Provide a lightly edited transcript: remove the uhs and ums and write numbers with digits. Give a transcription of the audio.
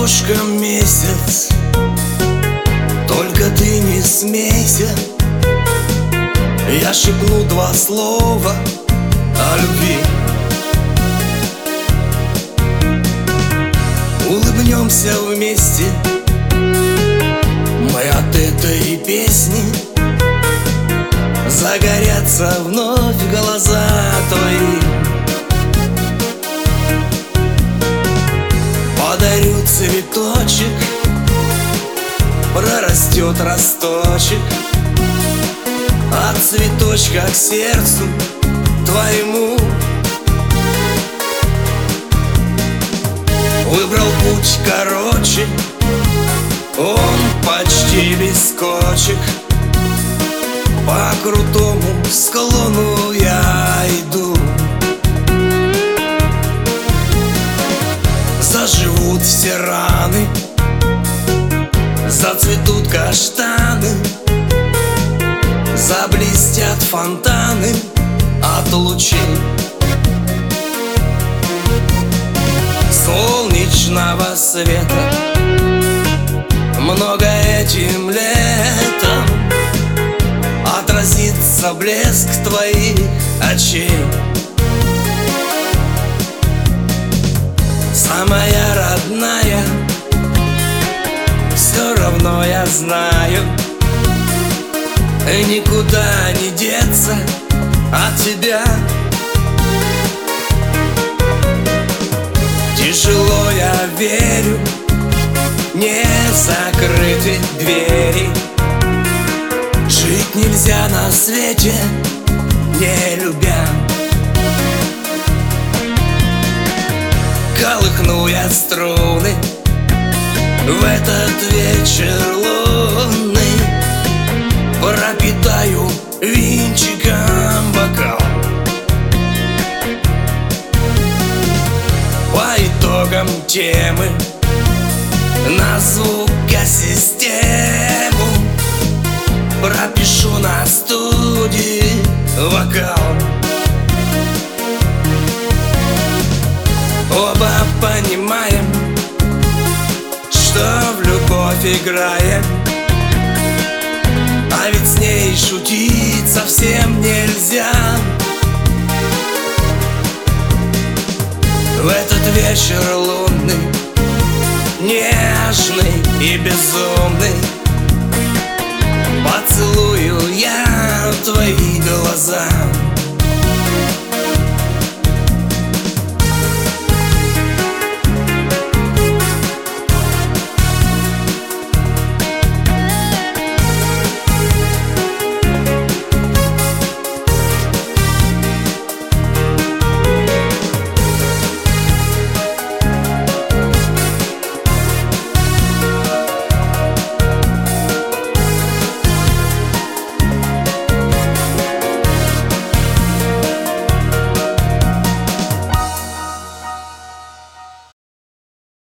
окошко месяц, только ты не смейся. Я шепну два слова о любви. Улыбнемся вместе мы от этой песни. Загорятся вновь глаза твои. Подарю цветочек, прорастет росточек от цветочка к сердцу твоему. Выбрал путь короче, он почти без кочек. По крутому склону я иду. Заживут все раны, зацветут каштаны, заблестят фонтаны от лучей солнечного света. Много этим летом отразится блеск твоих очей. Самая родная, все равно я знаю, никуда не деться от тебя. Тяжело, я верю, не закрыты двери. Жить нельзя на свете, не любя. Колыхну я струны в этот вечер лунный, пропитаю винчиком бокал. По итогам темы на звукосистему пропишу на студии вокал. Оба понимаем, что в любовь играем, а ведь с ней шутить совсем нельзя. В этот вечер лунный, нежный и безумный, поцелую я твои глаза.